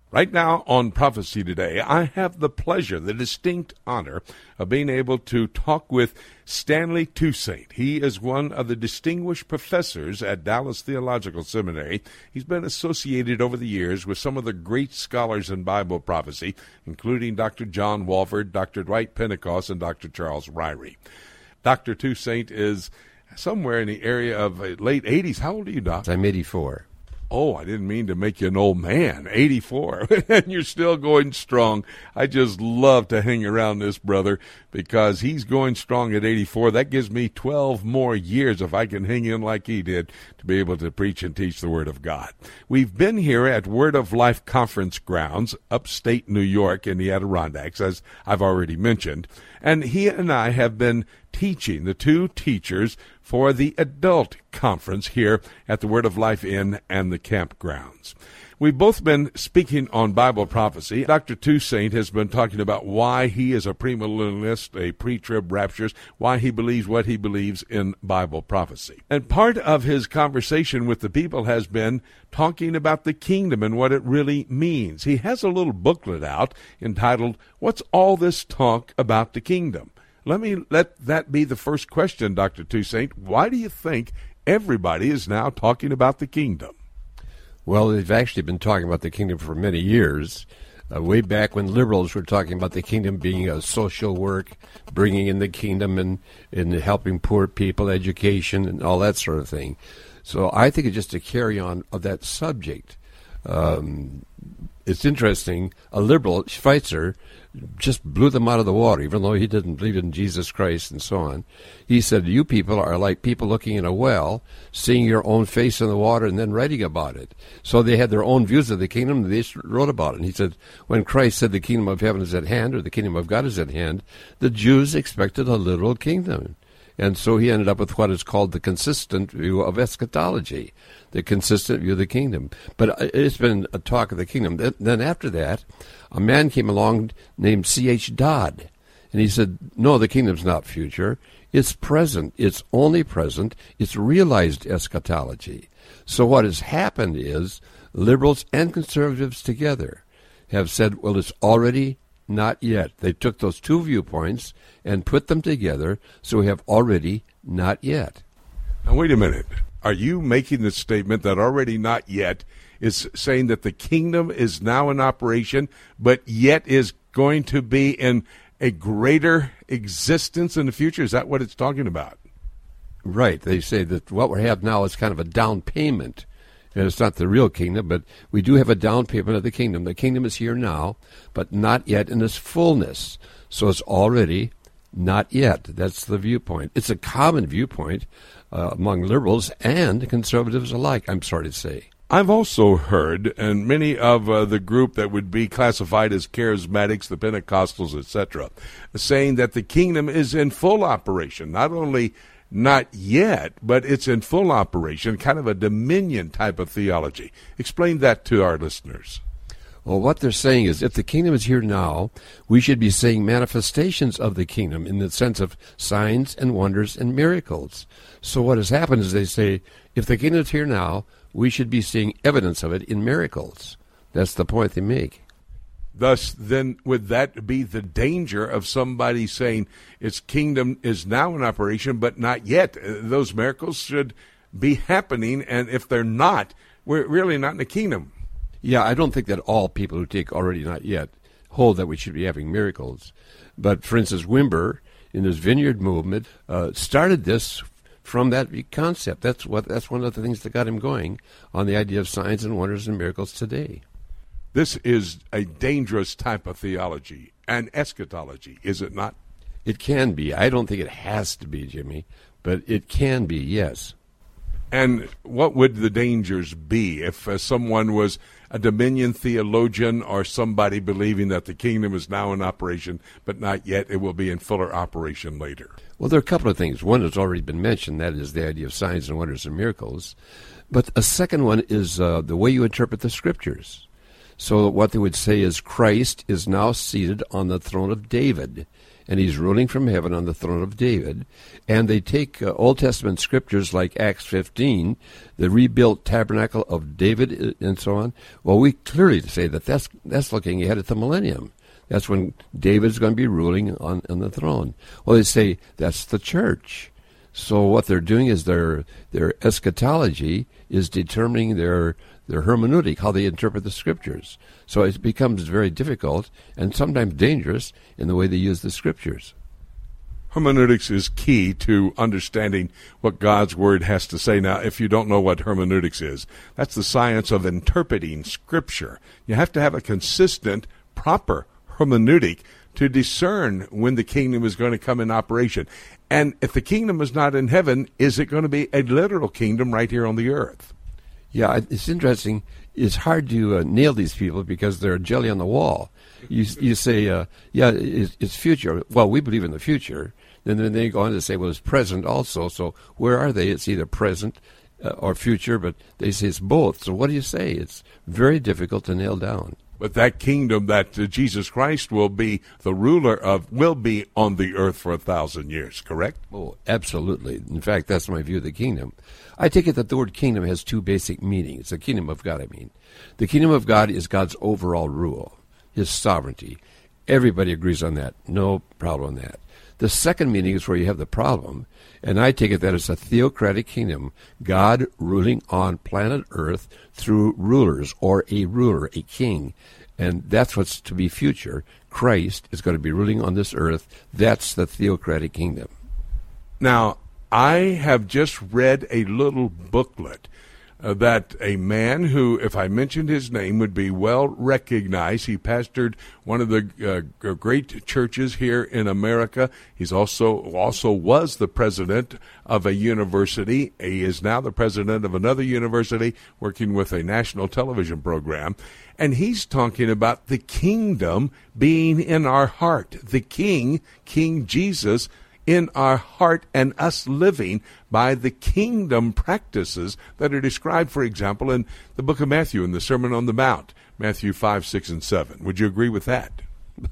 Right now on Prophecy Today, I have the pleasure, the distinct honor of being able to talk with Stanley Toussaint. He is one of the distinguished professors at Dallas Theological Seminary. He's been associated over the years with some of the great scholars in Bible prophecy, including Dr. John Walford, Dr. Dwight Pentecost, and Dr. Charles Ryrie. Dr. Toussaint is somewhere in the area of late 80s. How old are you, Doc? I'm 84. Oh, I didn't mean to make you an old man, 84, and you're still going strong. I just love to hang around this brother because he's going strong at 84. That gives me 12 more years if I can hang in like he did to be able to preach and teach the Word of God. We've been here at Word of Life Conference Grounds, upstate New York in the Adirondacks, as I've already mentioned, and he and I have been teaching, the two teachers, for the adult conference here at the Word of Life Inn and the campgrounds. We've both been speaking on Bible prophecy. Dr. Toussaint has been talking about why he is a premillennialist, a pre-trib rapturist, why he believes what he believes in Bible prophecy. And part of his conversation with the people has been talking about the kingdom and what it really means. He has a little booklet out entitled, "What's All This Talk About the Kingdom?" Let that be the first question, Dr. Toussaint. Why do you think everybody is now talking about the kingdom? Well, they've actually been talking about the kingdom for many years, way back when liberals were talking about the kingdom being a social work, bringing in the kingdom and helping poor people, education, and all that sort of thing. So I think it's just a carry-on of that subject. It's interesting. A liberal, Schweitzer, just blew them out of the water, even though he didn't believe in Jesus Christ and so on. He said, you people are like people looking in a well, seeing your own face in the water and then writing about it. So they had their own views of the kingdom, and they wrote about it. And he said, when Christ said the kingdom of heaven is at hand, or the kingdom of God is at hand, the Jews expected a literal kingdom. And so he ended up with what is called the consistent view of eschatology, the consistent view of the kingdom. But it's been a talk of the kingdom. Then after that, a man came along named C.H. Dodd, and he said, no, the kingdom's not future. It's present. It's only present. It's realized eschatology. So what has happened is liberals and conservatives together have said, well, it's already not yet. They took those two viewpoints and put them together, so we have already not yet. Now, wait a minute. Are you making the statement that already not yet is saying that the kingdom is now in operation, but yet is going to be in a greater existence in the future? Is that what it's talking about? Right. They say that what we have now is kind of a down payment. And it's not the real kingdom, but we do have a down payment of the kingdom. The kingdom is here now, but not yet in its fullness. So it's already not yet. That's the viewpoint. It's a common viewpoint among liberals and conservatives alike, I'm sorry to say. I've also heard, and many of the group that would be classified as charismatics, the Pentecostals, etc., saying that the kingdom is in full operation, not only not yet, but it's in full operation, kind of a dominion type of theology. Explain that to our listeners. Well, what they're saying is if the kingdom is here now, we should be seeing manifestations of the kingdom in the sense of signs and wonders and miracles. So what has happened is they say, if the kingdom is here now, we should be seeing evidence of it in miracles. That's the point they make. Thus, then, would that be the danger of somebody saying its kingdom is now in operation, but not yet? Those miracles should be happening, and if they're not, we're really not in the kingdom. Yeah, I don't think that all people who take already not yet hold that we should be having miracles. But, for instance, Wimber, in his Vineyard movement, started this from that concept. That's one of the things that got him going on the idea of signs and wonders and miracles today. This is a dangerous type of theology and eschatology, is it not? It can be. I don't think it has to be, Jimmy, but it can be, yes. And what would the dangers be if someone was a dominion theologian or somebody believing that the kingdom is now in operation, but not yet, it will be in fuller operation later? Well, there are a couple of things. One has already been mentioned, that is the idea of signs and wonders and miracles. But a second one is the way you interpret the Scriptures. So what they would say is Christ is now seated on the throne of David, and he's ruling from heaven on the throne of David. And they take Old Testament scriptures like Acts 15, the rebuilt tabernacle of David, and so on. Well, we clearly say that that's looking ahead at the millennium. That's when David's going to be ruling on the throne. Well, they say that's the church. So what they're doing is their eschatology is determining their hermeneutic, how they interpret the scriptures. So it becomes very difficult and sometimes dangerous in the way they use the scriptures. Hermeneutics is key to understanding what God's Word has to say. Now, if you don't know what hermeneutics is, that's the science of interpreting Scripture. You have to have a consistent, proper hermeneutic to discern when the kingdom is going to come in operation. And if the kingdom is not in heaven, is it going to be a literal kingdom right here on the earth? Yeah, it's interesting. It's hard to nail these people because they're jelly on the wall. You say, it's future. Well, we believe in the future. Then they go on to say, well, it's present also. So where are they? It's either present or future, but they say it's both. So what do you say? It's very difficult to nail down. But that kingdom that Jesus Christ will be the ruler of will be on the earth for 1,000 years, correct? Oh, absolutely. In fact, that's my view of the kingdom. I take it that the word kingdom has two basic meanings. The kingdom of God, I mean. The kingdom of God is God's overall rule, his sovereignty. Everybody agrees on that. No problem on that. The second meaning is where you have the problem, and I take it that it's a theocratic kingdom, God ruling on planet Earth through rulers, or a ruler, a king. And that's what's to be future. Christ is going to be ruling on this earth. That's the theocratic kingdom. Now, I have just read a little booklet that a man who, if I mentioned his name, would be well recognized. He pastored one of the great churches here in America. He's also was the president of a university. He is now the president of another university, working with a national television program. And he's talking about the kingdom being in our heart. The King Jesus, in our heart, and us living by the kingdom practices that are described, for example, in the book of Matthew, in the Sermon on the Mount, Matthew 5, 6, and 7. Would you agree with that?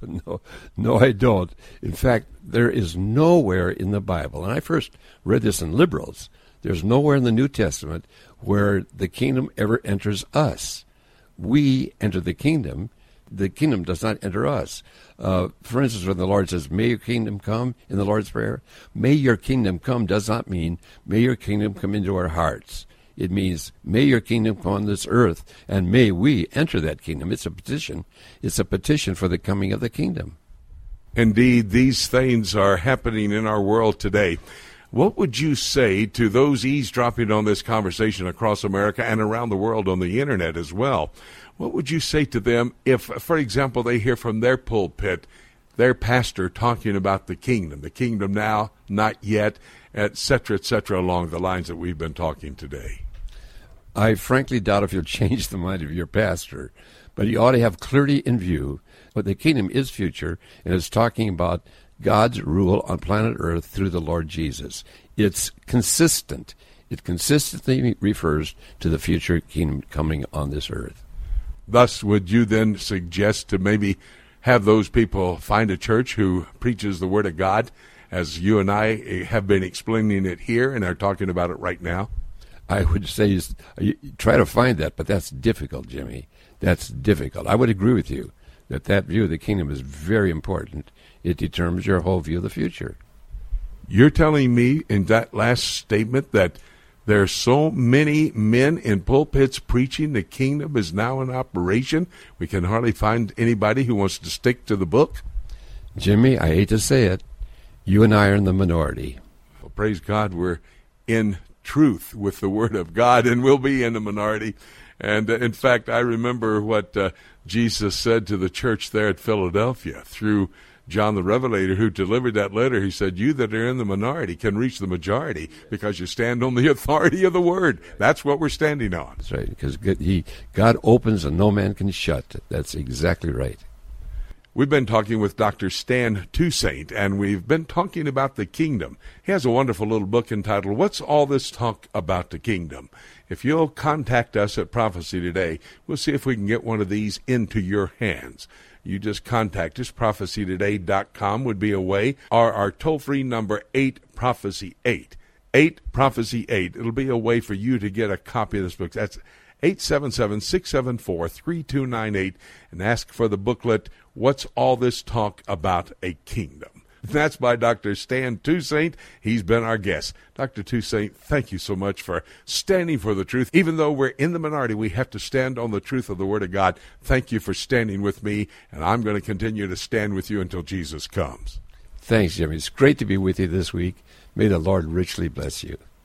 No, I don't. In fact, there is nowhere in the Bible, and I first read this in Liberals, there's nowhere in the New Testament where the kingdom ever enters us. We enter the kingdom. The kingdom does not enter us. For instance, when the Lord says, may your kingdom come, in the Lord's Prayer, may your kingdom come does not mean, may your kingdom come into our hearts. It means, may your kingdom come on this earth, and may we enter that kingdom. It's a petition. It's a petition for the coming of the kingdom. Indeed, these things are happening in our world today. What would you say to those eavesdropping on this conversation across America and around the world on the internet as well? What would you say to them if, for example, they hear from their pulpit their pastor talking about the kingdom now, not yet, et cetera, along the lines that we've been talking today? I frankly doubt if you'll change the mind of your pastor, but you ought to have clearly in view what the kingdom is future, and it's talking about God's rule on planet Earth through the Lord Jesus. It's consistent. It consistently refers to the future kingdom coming on this earth. Thus, would you then suggest to maybe have those people find a church who preaches the Word of God, as you and I have been explaining it here and are talking about it right now? I would say try to find that, but that's difficult, Jimmy. That's difficult. I would agree with you that view of the kingdom is very important. It determines your whole view of the future. You're telling me in that last statement that there are so many men in pulpits preaching the kingdom is now in operation, we can hardly find anybody who wants to stick to the book? Jimmy, I hate to say it, you and I are in the minority. Well, praise God, we're in truth with the Word of God, and we'll be in the minority. And in fact, I remember what Jesus said to the church there at Philadelphia through John the Revelator, who delivered that letter. He said, you that are in the minority can reach the majority because you stand on the authority of the Word. That's what we're standing on. That's right, because God opens and no man can shut. That's exactly right. We've been talking with Dr. Stan Toussaint, and we've been talking about the kingdom. He has a wonderful little book entitled, What's All This Talk About the Kingdom? If you'll contact us at Prophecy Today, we'll see if we can get one of these into your hands. You just contact us. prophecytoday.com would be a way, or our toll-free number, 8-PROPHECY-8. 8-PROPHECY-8. It'll be a way for you to get a copy of this book. That's 877-674-3298, and ask for the booklet, What's All This Talk About a Kingdom? That's by Dr. Stan Toussaint. He's been our guest. Dr. Toussaint, thank you so much for standing for the truth. Even though we're in the minority, we have to stand on the truth of the Word of God. Thank you for standing with me, and I'm going to continue to stand with you until Jesus comes. Thanks, Jimmy. It's great to be with you this week. May the Lord richly bless you.